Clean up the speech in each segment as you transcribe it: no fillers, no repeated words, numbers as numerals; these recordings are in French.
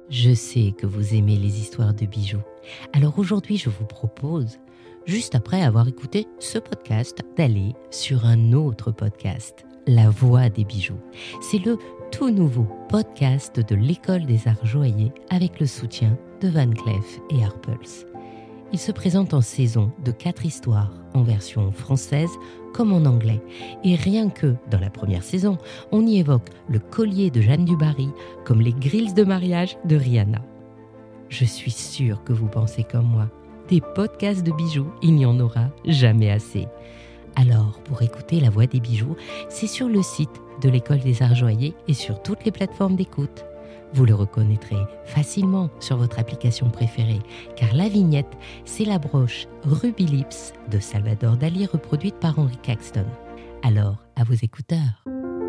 Je sais que vous aimez les histoires de bijoux. Alors aujourd'hui, je vous propose, juste après avoir écouté ce podcast, d'aller sur un autre podcast, La Voix des bijoux. C'est le tout nouveau podcast de l'École des Arts Joailliers avec le soutien de Van Cleef & Arpels. Il se présente en saison de 4 histoires, en version française comme en anglais. Et rien que, dans la première saison, on y évoque le collier de Jeanne du Barry comme les grilles de mariage de Rihanna. Je suis sûre que vous pensez comme moi. Des podcasts de bijoux, il n'y en aura jamais assez. Alors, pour écouter La Voix des bijoux, c'est sur le site de l'École des Arts Joailliers et sur toutes les plateformes d'écoute. Vous le reconnaîtrez facilement sur votre application préférée, car la vignette, c'est la broche Ruby Lips de Salvador Dali reproduite par Henry Caxton. Alors, à vos écouteurs.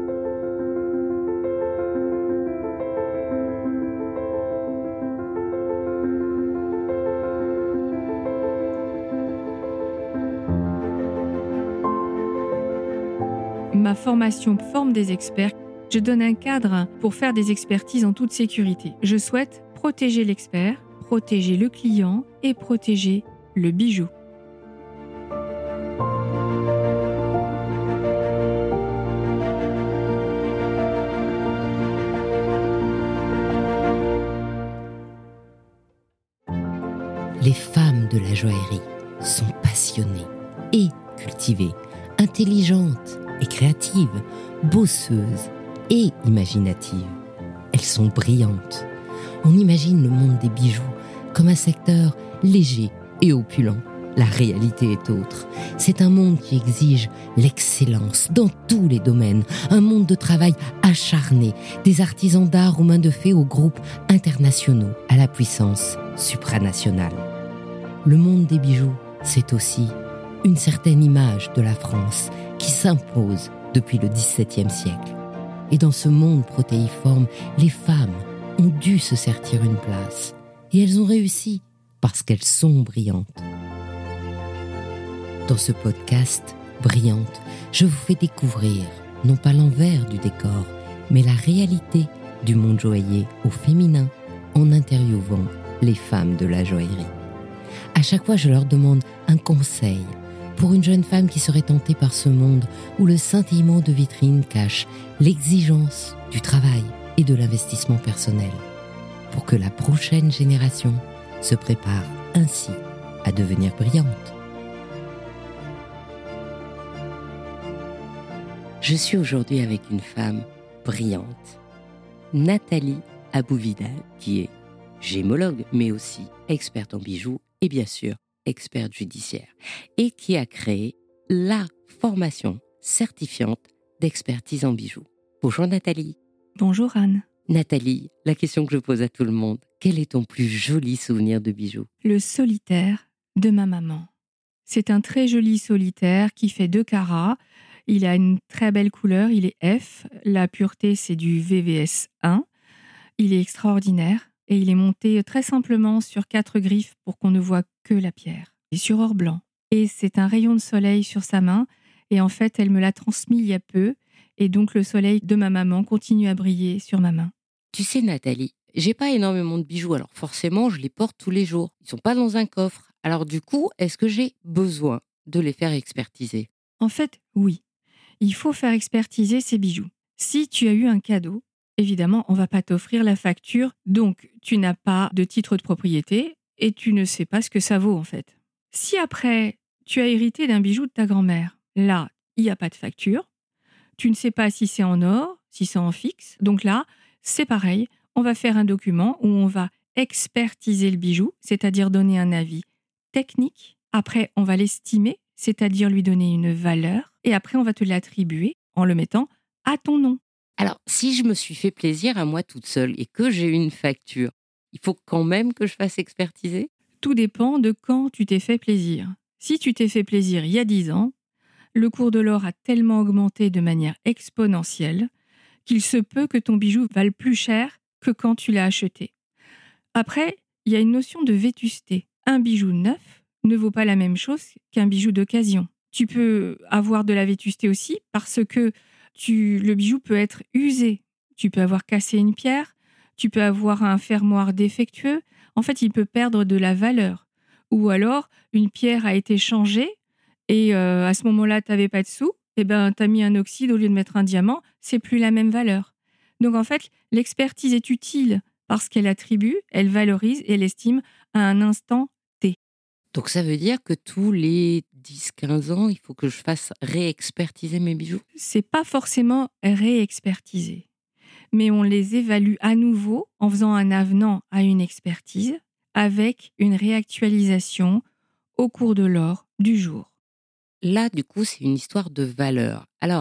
Ma formation forme des experts. Je donne un cadre pour faire des expertises en toute sécurité. Je souhaite protéger l'expert, protéger le client et protéger le bijou. Les femmes de la joaillerie sont passionnées et cultivées, intelligentes et créatives, bosseuses et imaginatives. Elles sont brillantes. On imagine le monde des bijoux comme un secteur léger et opulent. La réalité est autre. C'est un monde qui exige l'excellence dans tous les domaines, un monde de travail acharné, des artisans d'art aux mains de fée aux groupes internationaux à la puissance supranationale. Le monde des bijoux, c'est aussi une certaine image de la France qui s'impose depuis le XVIIe siècle. Et dans ce monde protéiforme, les femmes ont dû se sertir une place. Et elles ont réussi parce qu'elles sont brillantes. Dans ce podcast, Brillante, je vous fais découvrir non pas l'envers du décor, mais la réalité du monde joaillier au féminin en interviewant les femmes de la joaillerie. À chaque fois, je leur demande un conseil pour une jeune femme qui serait tentée par ce monde où le scintillement de vitrine cache l'exigence du travail et de l'investissement personnel, pour que la prochaine génération se prépare ainsi à devenir brillante. Je suis aujourd'hui avec une femme brillante, Nathalie Abou-Vidal, qui est gémologue, mais aussi experte en bijoux et bien sûr experte judiciaire, et qui a créé la formation certifiante d'expertise en bijoux. Bonjour Nathalie. Bonjour Anne. Nathalie, la question que je pose à tout le monde, quel est ton plus joli souvenir de bijoux ? Le solitaire de ma maman. C'est un très joli solitaire qui fait 2 carats. Il a une très belle couleur, il est F. La pureté, c'est du VVS 1. Il est extraordinaire et il est monté très simplement sur 4 griffes pour qu'on ne voit que la pierre. Et sur or blanc. Et c'est un rayon de soleil sur sa main. Et en fait, elle me l'a transmis il y a peu. Et donc, le soleil de ma maman continue à briller sur ma main. Tu sais Nathalie, j'ai pas énormément de bijoux, alors forcément je les porte tous les jours. Ils sont pas dans un coffre. Alors du coup, est-ce que j'ai besoin de les faire expertiser ? En fait, oui. Il faut faire expertiser ces bijoux. Si tu as eu un cadeau, évidemment, on ne va pas t'offrir la facture, donc tu n'as pas de titre de propriété et tu ne sais pas ce que ça vaut en fait. Si après, tu as hérité d'un bijou de ta grand-mère, là, il n'y a pas de facture, tu ne sais pas si c'est en or, si c'est en fixe, donc là, c'est pareil, on va faire un document où on va expertiser le bijou, c'est-à-dire donner un avis technique. Après, on va l'estimer, c'est-à-dire lui donner une valeur, et après, on va te l'attribuer en le mettant à ton nom. Alors, si je me suis fait plaisir à moi toute seule et que j'ai une facture, il faut quand même que je fasse expertiser ? Tout dépend de quand tu t'es fait plaisir. Si tu t'es fait plaisir il y a 10 ans, le cours de l'or a tellement augmenté de manière exponentielle qu'il se peut que ton bijou vale plus cher que quand tu l'as acheté. Après, il y a une notion de vétusté. Un bijou neuf ne vaut pas la même chose qu'un bijou d'occasion. Tu peux avoir de la vétusté aussi parce que le bijou peut être usé. Tu peux avoir cassé une pierre, Tu peux avoir un fermoir défectueux. En fait, il peut perdre de la valeur. Ou alors, une pierre a été changée et à ce moment-là, tu n'avais pas de sous. Eh ben, tu as mis un oxyde au lieu de mettre un diamant. C'est plus la même valeur. Donc, en fait, l'expertise est utile parce qu'elle attribue, elle valorise et elle estime à un instant T. Donc ça veut dire que tous les 10-15 ans, il faut que je fasse réexpertiser mes bijoux? C'est pas forcément réexpertisé, mais on les évalue à nouveau en faisant un avenant à une expertise avec une réactualisation au cours de l'or du jour. Là, du coup, c'est une histoire de valeur. Alors,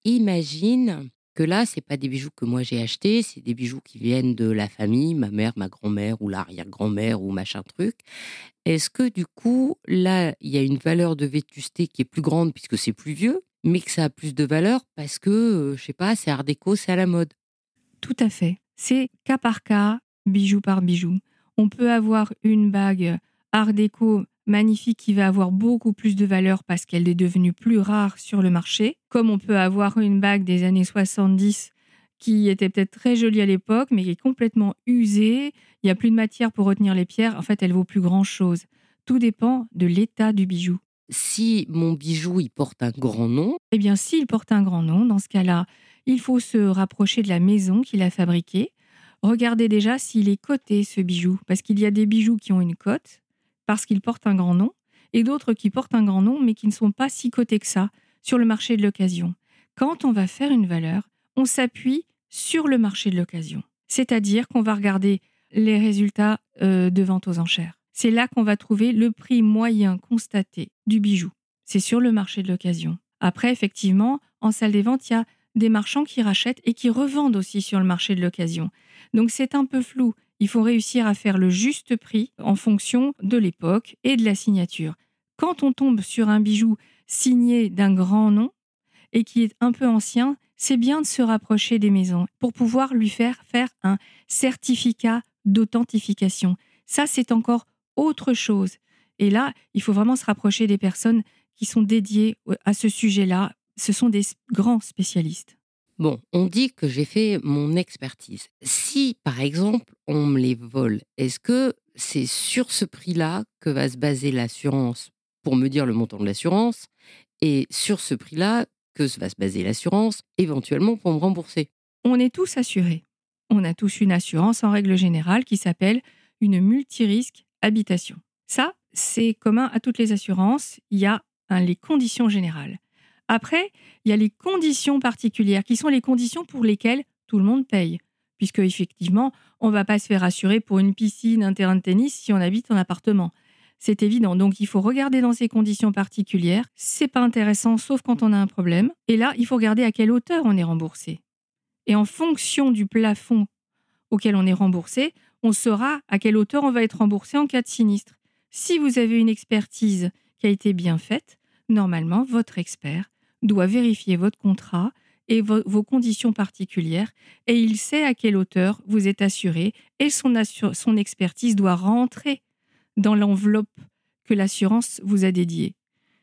imagine que là, c'est pas des bijoux que moi j'ai achetés, c'est des bijoux qui viennent de la famille, ma mère, ma grand-mère ou l'arrière-grand-mère ou machin truc. Est-ce que du coup, là, il y a une valeur de vétusté qui est plus grande puisque c'est plus vieux, mais que ça a plus de valeur parce que, je sais pas, c'est art déco, c'est à la mode? Tout à fait. C'est cas par cas, bijou par bijou. On peut avoir une bague art déco magnifique qui va avoir beaucoup plus de valeur parce qu'elle est devenue plus rare sur le marché, comme on peut avoir une bague des années 70 qui était peut-être très jolie à l'époque, mais qui est complètement usée. Il n'y a plus de matière pour retenir les pierres. En fait, elle vaut plus grand-chose. Tout dépend de l'état du bijou. Si mon bijou, il porte un grand nom, Eh bien, s'il porte un grand nom, dans ce cas-là, il faut se rapprocher de la maison qui l'a fabriqué. Regardez déjà s'il est coté, ce bijou, parce qu'il y a des bijoux qui ont une cote, parce qu'ils portent un grand nom, et d'autres qui portent un grand nom, mais qui ne sont pas si cotés que ça sur le marché de l'occasion. Quand on va faire une valeur, on s'appuie sur le marché de l'occasion. C'est-à-dire qu'on va regarder les résultats de vente aux enchères. C'est là qu'on va trouver le prix moyen constaté du bijou. C'est sur le marché de l'occasion. Après, effectivement, en salle des ventes, il y a des marchands qui rachètent et qui revendent aussi sur le marché de l'occasion. Donc c'est un peu flou. Il faut réussir à faire le juste prix en fonction de l'époque et de la signature. Quand on tombe sur un bijou signé d'un grand nom et qui est un peu ancien, c'est bien de se rapprocher des maisons pour pouvoir lui faire un certificat d'authentification. Ça, c'est encore autre chose. Et là, il faut vraiment se rapprocher des personnes qui sont dédiées à ce sujet-là. Ce sont des grands spécialistes. bon, on dit que j'ai fait mon expertise. Si, par exemple, on me les vole, est-ce que c'est sur ce prix-là que va se baser l'assurance pour me dire le montant de l'assurance et sur ce prix-là que va se baser l'assurance éventuellement pour me rembourser? On est tous assurés. On a tous une assurance en règle générale qui s'appelle une multirisque habitation. Ça, c'est commun à toutes les assurances. Il y a les conditions générales. Après, il y a les conditions particulières qui sont les conditions pour lesquelles tout le monde paye. Puisque, effectivement, on ne va pas se faire assurer pour une piscine, un terrain de tennis si on habite en appartement. C'est évident. Donc, il faut regarder dans ces conditions particulières. C'est pas intéressant, sauf quand on a un problème. Et là, il faut regarder à quelle hauteur on est remboursé. Et en fonction du plafond auquel on est remboursé, on saura à quelle hauteur on va être remboursé en cas de sinistre. Si vous avez une expertise qui a été bien faite, normalement, votre expert doit vérifier votre contrat et vos conditions particulières et il sait à quelle hauteur vous êtes assuré et son expertise doit rentrer dans l'enveloppe que l'assurance vous a dédiée.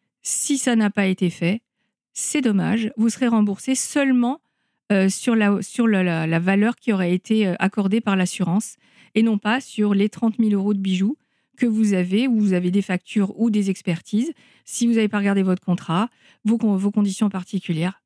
Si ça n'a pas été fait, c'est dommage, vous serez remboursé seulement sur la valeur qui aurait été accordée par l'assurance et non pas sur les 30 000 € de bijoux que vous avez, ou vous avez des factures ou des expertises. Si vous n'avez pas regardé votre contrat, vos conditions particulières,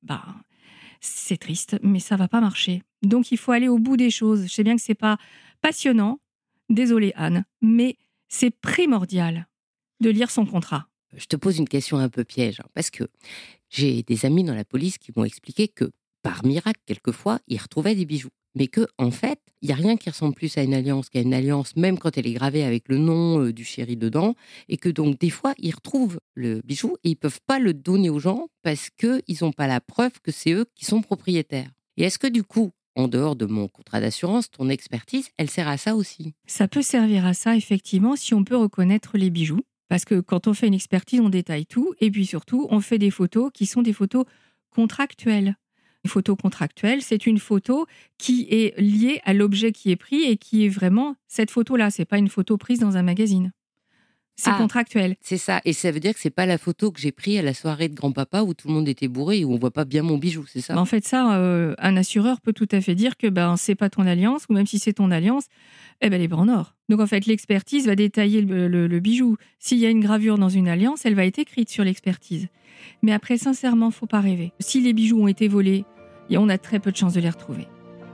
c'est triste, mais ça ne va pas marcher. Donc, il faut aller au bout des choses. Je sais bien que ce n'est pas passionnant, désolée Anne, mais c'est primordial de lire son contrat. Je te pose une question un peu piège, parce que j'ai des amis dans la police qui m'ont expliqué que, par miracle, quelquefois, ils retrouvaient des bijoux. Mais que, en fait, il n'y a rien qui ressemble plus à une alliance qu'à une alliance, même quand elle est gravée avec le nom du chéri dedans. Et que donc, des fois, ils retrouvent le bijou et ils ne peuvent pas le donner aux gens parce qu'ils n'ont pas la preuve que c'est eux qui sont propriétaires. Et est-ce que du coup, en dehors de mon contrat d'assurance, ton expertise, elle sert à ça aussi? Ça peut servir à ça, effectivement, si on peut reconnaître les bijoux. Parce que quand on fait une expertise, on détaille tout. Et puis surtout, on fait des photos qui sont des photos contractuelles. Une photo contractuelle, c'est une photo qui est liée à l'objet qui est pris et qui est vraiment cette photo-là. Ce n'est pas une photo prise dans un magazine. C'est contractuel. C'est ça. Et ça veut dire que c'est pas la photo que j'ai prise à la soirée de grand-papa où tout le monde était bourré et où on voit pas bien mon bijou, c'est ça? En fait, ça, un assureur peut tout à fait dire que c'est pas ton alliance, ou même si c'est ton alliance, elle est pas en or. Donc en fait, l'expertise va détailler le bijou. S'il y a une gravure dans une alliance, elle va être écrite sur l'expertise. Mais après, sincèrement, faut pas rêver. Si les bijoux ont été volés, on a très peu de chances de les retrouver.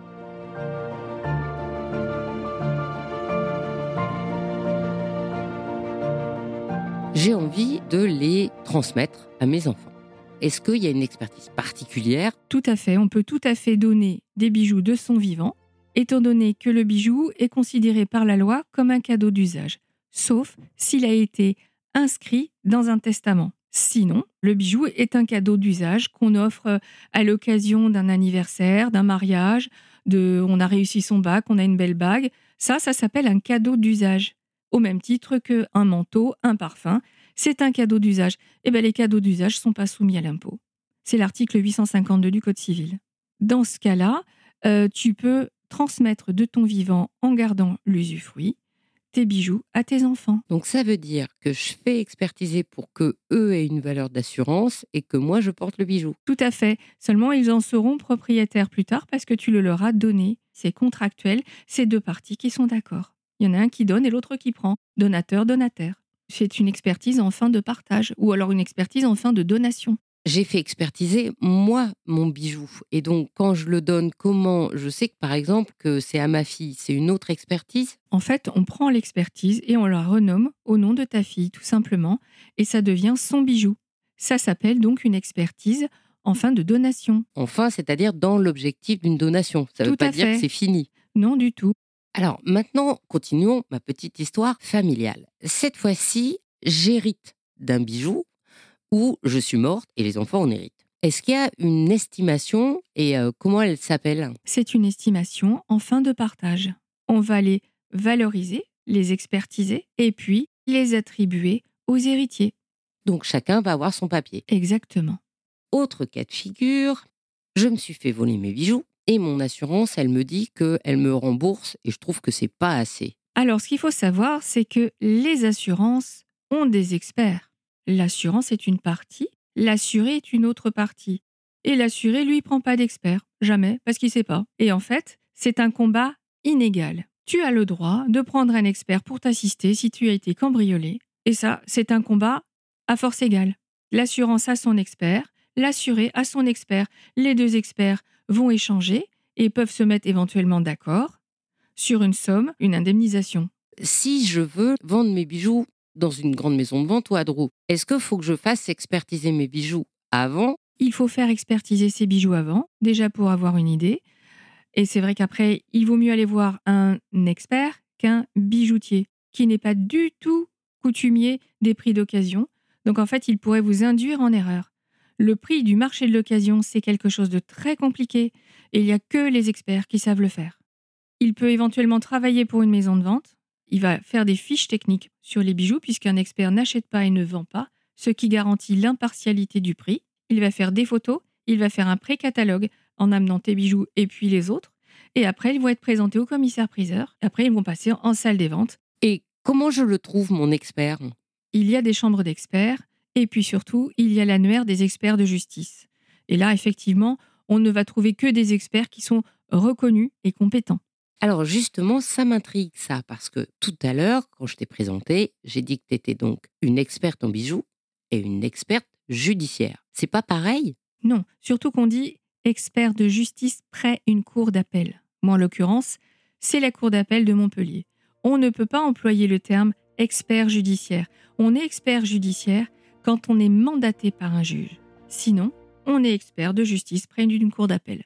J'ai envie de les transmettre à mes enfants. Est-ce qu'il y a une expertise particulière? Tout à fait. On peut tout à fait donner des bijoux de son vivant, étant donné que le bijou est considéré par la loi comme un cadeau d'usage, sauf s'il a été inscrit dans un testament. Sinon, le bijou est un cadeau d'usage qu'on offre à l'occasion d'un anniversaire, d'un mariage, on a réussi son bac, on a une belle bague. Ça s'appelle un cadeau d'usage. Au même titre qu'un manteau, un parfum, c'est un cadeau d'usage. Les cadeaux d'usage ne sont pas soumis à l'impôt. C'est l'article 852 du Code civil. Dans ce cas-là, tu peux transmettre de ton vivant, en gardant l'usufruit, tes bijoux à tes enfants. Donc ça veut dire que je fais expertiser pour que eux aient une valeur d'assurance et que moi je porte le bijou. Tout à fait. Seulement, ils en seront propriétaires plus tard parce que tu le leur as donné. C'est contractuel. C'est deux parties qui sont d'accord. Il y en a un qui donne et l'autre qui prend. Donateur, donataire. C'est une expertise en fin de partage ou alors une expertise en fin de donation. J'ai fait expertiser, moi, mon bijou. Et donc, quand je le donne, comment je sais que, par exemple, que c'est à ma fille? C'est une autre expertise? En fait, on prend l'expertise et on la renomme au nom de ta fille, tout simplement, et ça devient son bijou. Ça s'appelle donc une expertise en fin de donation. Enfin, c'est-à-dire dans l'objectif d'une donation. Ça ne veut pas dire que c'est fini. Non, du tout. Alors, maintenant, continuons ma petite histoire familiale. Cette fois-ci, j'hérite d'un bijou où je suis morte et les enfants en héritent. Est-ce qu'il y a une estimation et comment elle s'appelle? C'est une estimation en fin de partage. On va les valoriser, les expertiser et puis les attribuer aux héritiers. Donc chacun va avoir son papier. Exactement. Autre cas de figure, je me suis fait voler mes bijoux et mon assurance, elle me dit qu'elle me rembourse et je trouve que c'est pas assez. Alors, ce qu'il faut savoir, c'est que les assurances ont des experts. L'assurance est une partie, l'assuré est une autre partie. Et l'assuré, lui, prend pas d'expert. Jamais, parce qu'il sait pas. Et en fait, c'est un combat inégal. Tu as le droit de prendre un expert pour t'assister si tu as été cambriolé. Et ça, c'est un combat à force égale. L'assurance a son expert, l'assuré a son expert. Les deux experts vont échanger et peuvent se mettre éventuellement d'accord sur une somme, une indemnisation. Si je veux vendre mes bijoux dans une grande maison de vente ou à Dreux, est-ce qu'il faut que je fasse expertiser mes bijoux avant? Il faut faire expertiser ses bijoux avant, déjà pour avoir une idée. Et c'est vrai qu'après, il vaut mieux aller voir un expert qu'un bijoutier, qui n'est pas du tout coutumier des prix d'occasion. Donc en fait, il pourrait vous induire en erreur. Le prix du marché de l'occasion, c'est quelque chose de très compliqué et il n'y a que les experts qui savent le faire. Il peut éventuellement travailler pour une maison de vente. Il va faire des fiches techniques sur les bijoux puisqu'un expert n'achète pas et ne vend pas, ce qui garantit l'impartialité du prix. Il va faire des photos, il va faire un pré-catalogue en amenant tes bijoux et puis les autres. Et après, ils vont être présentés au commissaire-priseur. Après, ils vont passer en salle des ventes. Et comment je le trouve, mon expert? Il y a des chambres d'experts et puis surtout, il y a l'annuaire des experts de justice. Et là, effectivement, on ne va trouver que des experts qui sont reconnus et compétents. Alors justement, ça m'intrigue ça, parce que tout à l'heure, quand je t'ai présenté, j'ai dit que tu étais donc une experte en bijoux et une experte judiciaire. C'est pas pareil? Non, surtout qu'on dit expert de justice près une cour d'appel. Moi, en l'occurrence, c'est la cour d'appel de Montpellier. On ne peut pas employer le terme expert judiciaire. On est expert judiciaire quand on est mandaté par un juge. Sinon, on est expert de justice près d'une cour d'appel.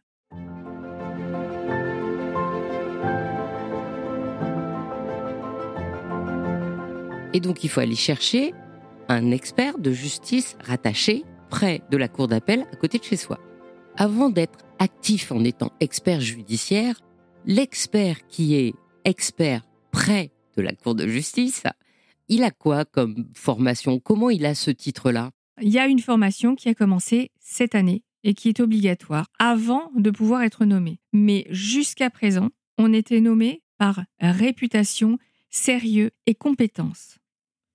Et donc, il faut aller chercher un expert de justice rattaché près de la cour d'appel à côté de chez soi. Avant d'être actif en étant expert judiciaire, l'expert qui est expert près de la cour de justice, il a quoi comme formation? Comment il a ce titre-là? Il y a une formation qui a commencé cette année et qui est obligatoire avant de pouvoir être nommé. Mais jusqu'à présent, on était nommé par réputation, sérieux et compétence.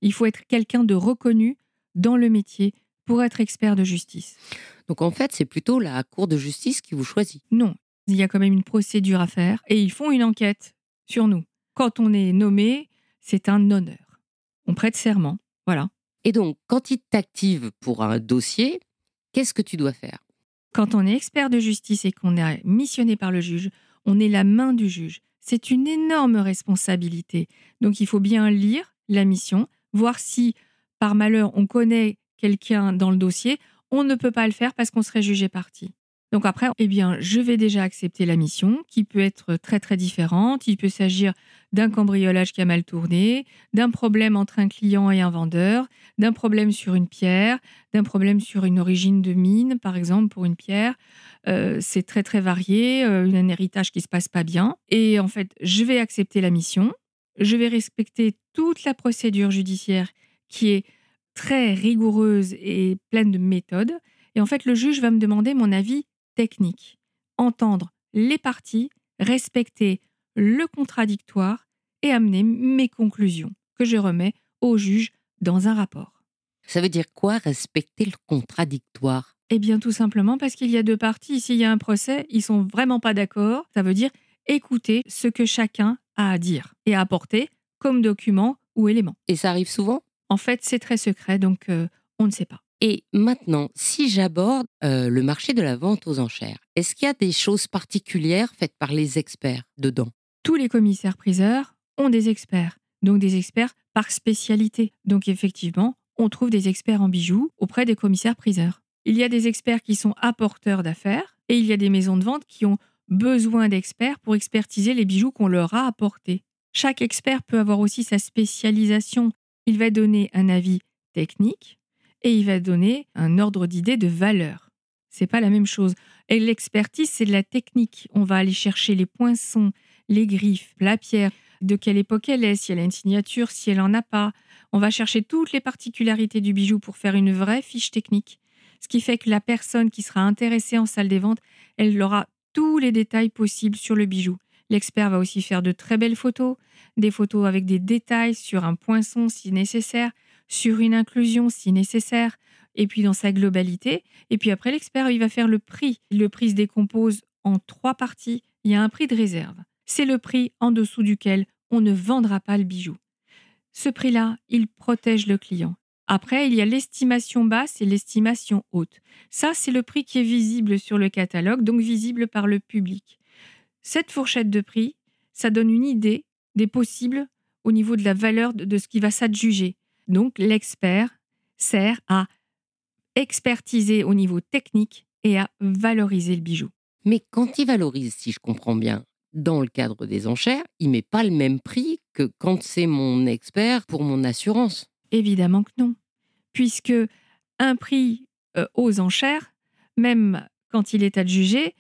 Il faut être quelqu'un de reconnu dans le métier pour être expert de justice. Donc en fait, c'est plutôt la Cour de justice qui vous choisit. Non, il y a quand même une procédure à faire et ils font une enquête sur nous. Quand on est nommé, c'est un honneur. On prête serment, voilà. Et donc, quand ils t'activent pour un dossier, qu'est-ce que tu dois faire? Quand on est expert de justice et qu'on est missionné par le juge, on est la main du juge. C'est une énorme responsabilité. Donc il faut bien lire la mission, voir si par malheur on connaît quelqu'un dans le dossier. On ne peut pas le faire parce qu'on serait jugé partie. Donc après, je vais déjà accepter la mission qui peut être très très différente. Il peut s'agir d'un cambriolage qui a mal tourné, d'un problème entre un client et un vendeur, d'un problème sur une pierre, d'un problème sur une origine de mine, par exemple, pour une pierre. C'est très très varié, un héritage qui se passe pas bien. Et en fait, je vais accepter la mission, je vais respecter toute la procédure judiciaire qui est très rigoureuse et pleine de méthodes. Et en fait, le juge va me demander mon avis technique, entendre les parties, respecter le contradictoire et amener mes conclusions que je remets au juge dans un rapport. Ça veut dire quoi, respecter le contradictoire? Eh bien, tout simplement parce qu'il y a deux parties. S'il y a un procès, ils sont vraiment pas d'accord. Ça veut dire écouter ce que chacun a à dire et à apporter comme document ou élément. Et ça arrive souvent? En fait, c'est très secret, donc on ne sait pas. Et maintenant, si j'aborde le marché de la vente aux enchères, est-ce qu'il y a des choses particulières faites par les experts dedans? Tous les commissaires-priseurs ont des experts, donc des experts par spécialité. Donc effectivement, on trouve des experts en bijoux auprès des commissaires-priseurs. Il y a des experts qui sont apporteurs d'affaires et il y a des maisons de vente qui ont besoin d'experts pour expertiser les bijoux qu'on leur a apportés. Chaque expert peut avoir aussi sa spécialisation. Il va donner un avis technique et il va donner un ordre d'idée de valeur. C'est pas la même chose. Et l'expertise, c'est de la technique. On va aller chercher les poinçons, les griffes, la pierre, de quelle époque elle est, si elle a une signature, si elle en a pas. On va chercher toutes les particularités du bijou pour faire une vraie fiche technique. Ce qui fait que la personne qui sera intéressée en salle des ventes, elle aura tous les détails possibles sur le bijou. L'expert va aussi faire de très belles photos, des photos avec des détails sur un poinçon si nécessaire, sur une inclusion si nécessaire, et puis dans sa globalité. Et puis après, l'expert, il va faire le prix. Le prix se décompose en 3 parties. Il y a un prix de réserve. C'est le prix en dessous duquel on ne vendra pas le bijou. Ce prix-là, il protège le client. Après, il y a l'estimation basse et l'estimation haute. Ça, c'est le prix qui est visible sur le catalogue, donc visible par le public. Cette fourchette de prix, ça donne une idée des possibles au niveau de la valeur de ce qui va s'adjuger. Donc, l'expert sert à expertiser au niveau technique et à valoriser le bijou. Mais quand il valorise, si je comprends bien, dans le cadre des enchères, il ne met pas le même prix que quand c'est mon expert pour mon assurance. Évidemment que non, puisque un prix aux enchères, même quand il est adjugé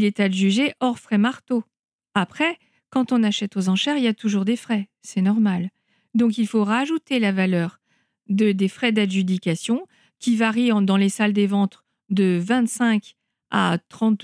hors frais marteau. Après, quand on achète aux enchères, il y a toujours des frais, c'est normal. Donc il faut rajouter la valeur des frais d'adjudication qui varient dans les salles des ventes de 25 à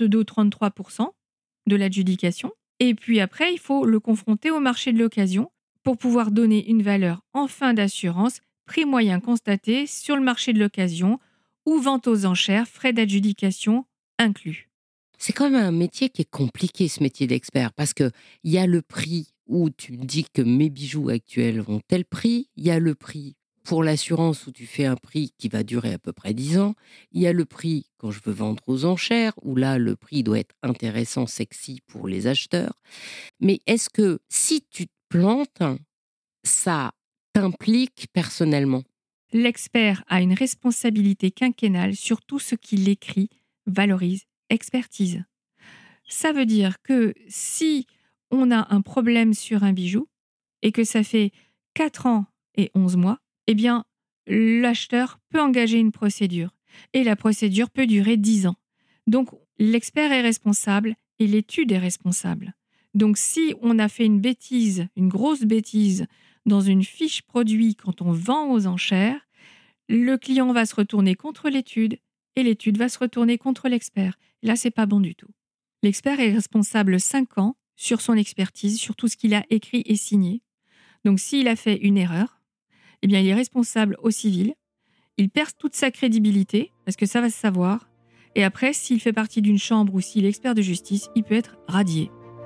32-33% de l'adjudication. Et puis après, il faut le confronter au marché de l'occasion pour pouvoir donner une valeur en fin d'assurance, prix moyen constaté sur le marché de l'occasion ou vente aux enchères, frais d'adjudication inclus. C'est quand même un métier qui est compliqué, ce métier d'expert, parce qu'il y a le prix où tu me dis que mes bijoux actuels ont tel prix, il y a le prix pour l'assurance où tu fais un prix qui va durer à peu près 10 ans, il y a le prix quand je veux vendre aux enchères, où là, le prix doit être intéressant, sexy pour les acheteurs. Mais est-ce que si tu te plantes, ça t'implique personnellement? L'expert a une responsabilité quinquennale sur tout ce qu'il écrit, valorise, expertise. Ça veut dire que si on a un problème sur un bijou et que ça fait 4 ans et 11 mois, eh bien, l'acheteur peut engager une procédure. Et la procédure peut durer 10 ans. Donc, l'expert est responsable et l'étude est responsable. Donc, si on a fait une bêtise, une grosse bêtise, dans une fiche produit quand on vend aux enchères, le client va se retourner contre l'étude et l'étude va se retourner contre l'expert. Là, c'est pas bon du tout. L'expert est responsable 5 ans sur son expertise, sur tout ce qu'il a écrit et signé. Donc, s'il a fait une erreur, eh bien, il est responsable au civil. Il perd toute sa crédibilité, parce que ça va se savoir. Et après, s'il fait partie d'une chambre ou s'il est expert de justice, il peut être radié.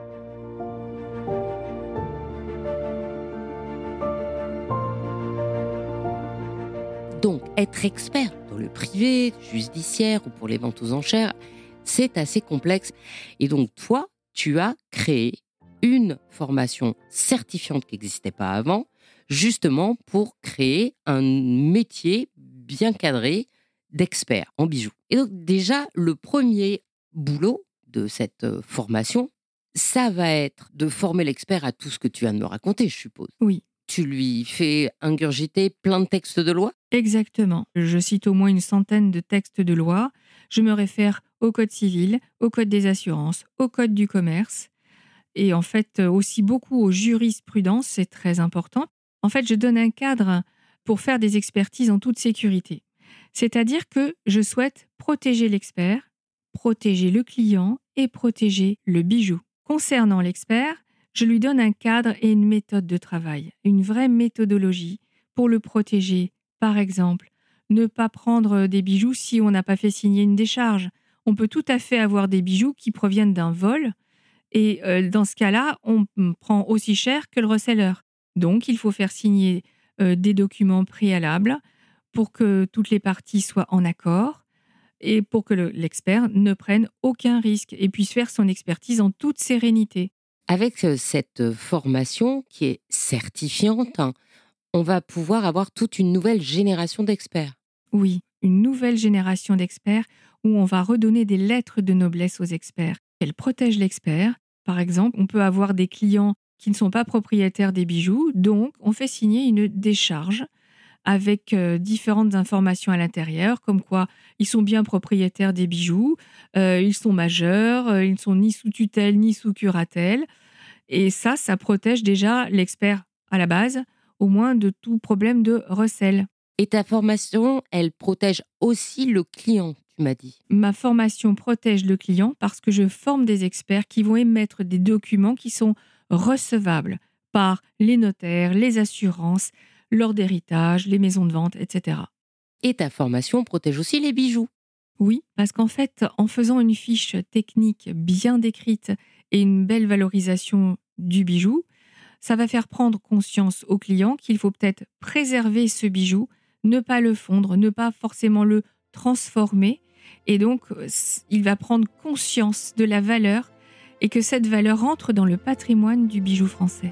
Donc, être expert dans le privé, judiciaire ou pour les ventes aux enchères, c'est assez complexe. Et donc, toi, tu as créé une formation certifiante qui n'existait pas avant, justement pour créer un métier bien cadré d'expert en bijoux. Et donc, déjà, le premier boulot de cette formation, ça va être de former l'expert à tout ce que tu viens de me raconter, je suppose. Oui. Tu lui fais ingurgiter plein de textes de loi ? Exactement. Je cite au moins une centaine de textes de loi. Je me réfère au Code civil, au Code des assurances, au Code du commerce et en fait aussi beaucoup aux jurisprudences, c'est très important. En fait, je donne un cadre pour faire des expertises en toute sécurité. C'est-à-dire que je souhaite protéger l'expert, protéger le client et protéger le bijou. Concernant l'expert, je lui donne un cadre et une méthode de travail, une vraie méthodologie pour le protéger. Par exemple, ne pas prendre des bijoux si on n'a pas fait signer une décharge. On peut tout à fait avoir des bijoux qui proviennent d'un vol et dans ce cas-là, on prend aussi cher que le reseller. Donc, il faut faire signer des documents préalables pour que toutes les parties soient en accord et pour que l'expert ne prenne aucun risque et puisse faire son expertise en toute sérénité. Avec cette formation qui est certifiante, on va pouvoir avoir toute une nouvelle génération d'experts. Oui, une nouvelle génération d'experts où on va redonner des lettres de noblesse aux experts. Elle protège l'expert. Par exemple, on peut avoir des clients qui ne sont pas propriétaires des bijoux, donc on fait signer une décharge avec différentes informations à l'intérieur, comme quoi ils sont bien propriétaires des bijoux, ils sont majeurs, ils ne sont ni sous tutelle ni sous curatelle. Et ça protège déjà l'expert à la base, au moins de tout problème de recel. Et ta formation, elle protège aussi le client, tu m'as dit. Ma formation protège le client parce que je forme des experts qui vont émettre des documents qui sont recevables par les notaires, les assurances, lors d'héritage, les maisons de vente, etc. Et ta formation protège aussi les bijoux. Oui, parce qu'en fait, en faisant une fiche technique bien décrite et une belle valorisation du bijou, ça va faire prendre conscience au client qu'il faut peut-être préserver ce bijou, ne pas le fondre, ne pas forcément le transformer. Et donc, il va prendre conscience de la valeur et que cette valeur entre dans le patrimoine du bijou français.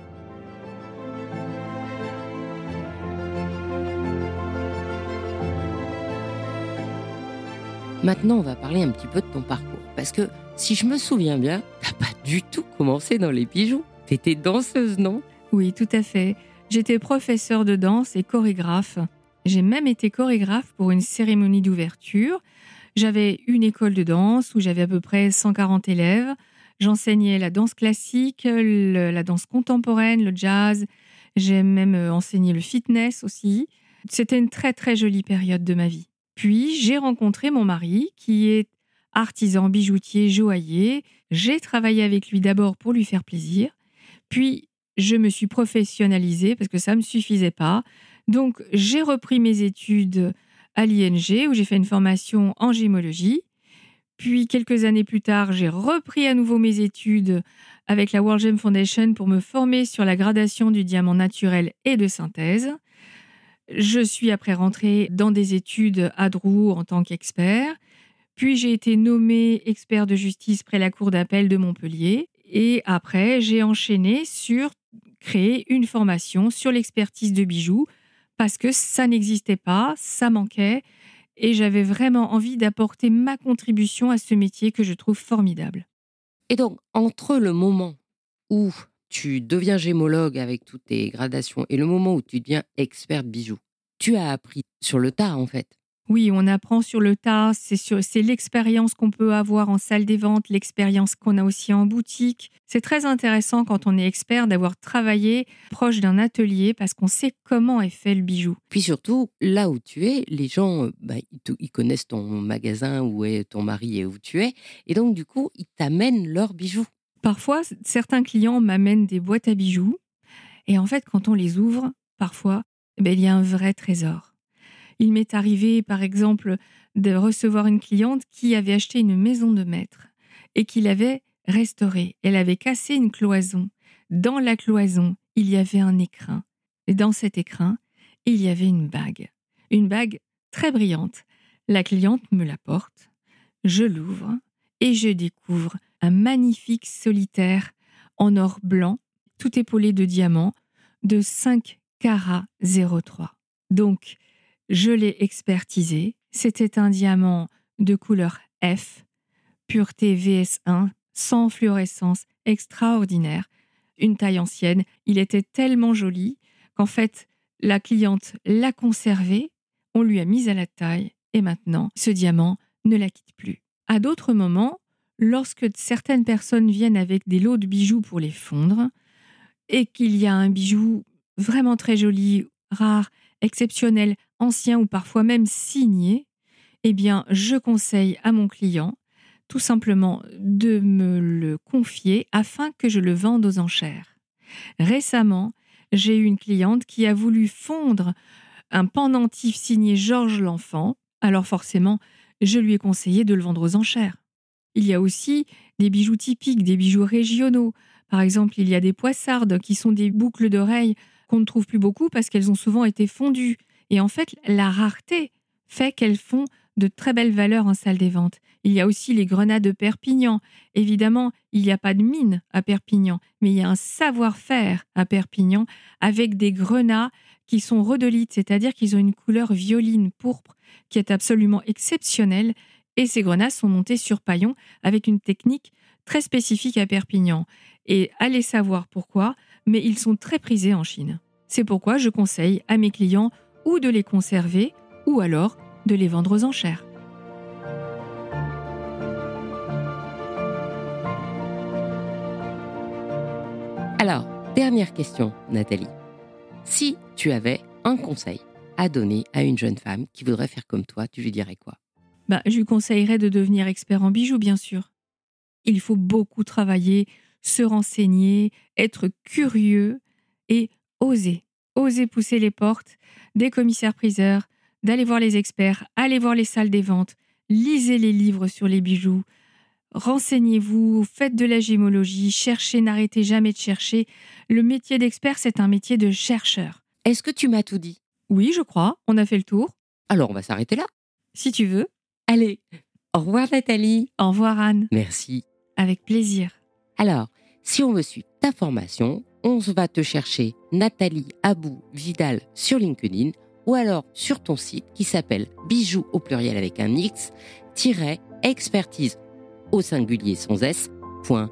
Maintenant, on va parler un petit peu de ton parcours. Parce que, si je me souviens bien, t'as pas du tout commencé dans les bijoux. T'étais danseuse, non ? Oui, tout à fait. J'étais professeure de danse et chorégraphe. J'ai même été chorégraphe pour une cérémonie d'ouverture. J'avais une école de danse où j'avais à peu près 140 élèves. J'enseignais la danse classique, la danse contemporaine, le jazz. J'ai même enseigné le fitness aussi. C'était une très très jolie période de ma vie. Puis j'ai rencontré mon mari qui est artisan, bijoutier, joaillier. J'ai travaillé avec lui d'abord pour lui faire plaisir. Puis je me suis professionnalisée parce que ça ne me suffisait pas. Donc j'ai repris mes études à l'ING où j'ai fait une formation en gémologie. Puis quelques années plus tard, j'ai repris à nouveau mes études avec la World Gem Foundation pour me former sur la gradation du diamant naturel et de synthèse. Je suis après rentrée dans des études à Drou en tant qu'expert. Puis j'ai été nommée expert de justice près la cour d'appel de Montpellier. Et après, j'ai enchaîné sur créer une formation sur l'expertise de bijoux parce que ça n'existait pas, ça manquait et j'avais vraiment envie d'apporter ma contribution à ce métier que je trouve formidable. Et donc, entre le moment où tu deviens gémologue avec toutes tes gradations et le moment où tu deviens expert de bijoux, tu as appris sur le tas, en fait. Oui, on apprend sur le tas, c'est l'expérience qu'on peut avoir en salle des ventes, l'expérience qu'on a aussi en boutique. C'est très intéressant quand on est expert d'avoir travaillé proche d'un atelier parce qu'on sait comment est fait le bijou. Puis surtout, là où tu es, les gens, ils connaissent ton magasin, où est ton mari et où tu es. Et donc, du coup, ils t'amènent leurs bijoux. Parfois, certains clients m'amènent des boîtes à bijoux. Et en fait, quand on les ouvre, parfois, il y a un vrai trésor. Il m'est arrivé, par exemple, de recevoir une cliente qui avait acheté une maison de maître et qui l'avait restaurée. Elle avait cassé une cloison. Dans la cloison, il y avait un écrin. Et dans cet écrin, il y avait une bague. Une bague très brillante. La cliente me l'apporte. Je l'ouvre et je découvre un magnifique solitaire en or blanc, tout épaulé de diamants, de 5 carats 03. Donc, je l'ai expertisé. C'était un diamant de couleur F, pureté VS1, sans fluorescence, extraordinaire. Une taille ancienne. Il était tellement joli qu'en fait, la cliente l'a conservé, on lui a mis à la taille et maintenant, ce diamant ne la quitte plus. À d'autres moments, lorsque certaines personnes viennent avec des lots de bijoux pour les fondre et qu'il y a un bijou vraiment très joli, rare, exceptionnel, ancien ou parfois même signé, eh bien, je conseille à mon client tout simplement de me le confier afin que je le vende aux enchères. Récemment, j'ai eu une cliente qui a voulu fondre un pendentif signé Georges l'Enfant. Alors forcément, je lui ai conseillé de le vendre aux enchères. Il y a aussi des bijoux typiques, des bijoux régionaux. Par exemple, il y a des poissardes qui sont des boucles d'oreilles qu'on ne trouve plus beaucoup parce qu'elles ont souvent été fondues. Et en fait, la rareté fait qu'elles font de très belles valeurs en salle des ventes. Il y a aussi les grenats de Perpignan. Évidemment, il n'y a pas de mine à Perpignan, mais il y a un savoir-faire à Perpignan avec des grenats qui sont rhodolites, c'est-à-dire qu'ils ont une couleur violine pourpre qui est absolument exceptionnelle. Et ces grenats sont montés sur paillon avec une technique très spécifique à Perpignan. Et allez savoir pourquoi, mais ils sont très prisés en Chine. C'est pourquoi je conseille à mes clients ou de les conserver ou alors de les vendre aux enchères. Alors, dernière question, Nathalie. Si tu avais un conseil à donner à une jeune femme qui voudrait faire comme toi, tu lui dirais quoi ? Je lui conseillerais de devenir expert en bijoux, bien sûr. Il faut beaucoup travailler, se renseigner, être curieux et oser. Oser pousser les portes des commissaires-priseurs, d'aller voir les experts, aller voir les salles des ventes, lisez les livres sur les bijoux, renseignez-vous, faites de la gémologie, cherchez, n'arrêtez jamais de chercher. Le métier d'expert, c'est un métier de chercheur. Est-ce que tu m'as tout dit ? Oui, je crois, on a fait le tour. Alors, on va s'arrêter là. Si tu veux. Allez, au revoir Nathalie. Au revoir Anne. Merci. Avec plaisir. Alors, si on veut suivre ta formation, on va te chercher Nathalie Abou Vidal sur LinkedIn ou alors sur ton site qui s'appelle bijoux au pluriel avec un X, expertise au singulier sans S.fr.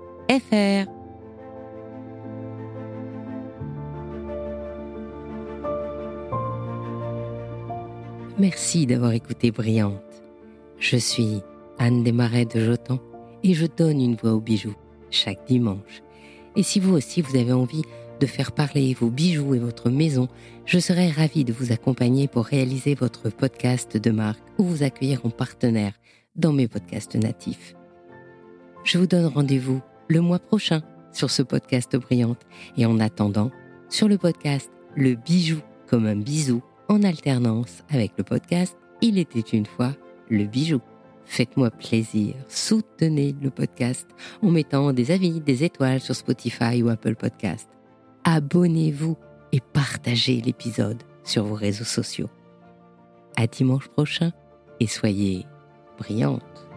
Merci d'avoir écouté Brillante. Je suis Anne Desmarais de Jotan et je donne une voix aux bijoux chaque dimanche. Et si vous aussi vous avez envie de faire parler vos bijoux et votre maison, je serai ravie de vous accompagner pour réaliser votre podcast de marque ou vous accueillir en partenaire dans mes podcasts natifs. Je vous donne rendez-vous le mois prochain sur ce podcast Brillante et en attendant, sur le podcast Le bijou comme un bisou en alternance avec le podcast Il était une fois le bijou. Faites-moi plaisir, soutenez le podcast en mettant des avis, des étoiles sur Spotify ou Apple Podcast. Abonnez-vous et partagez l'épisode sur vos réseaux sociaux. À dimanche prochain et soyez brillantes.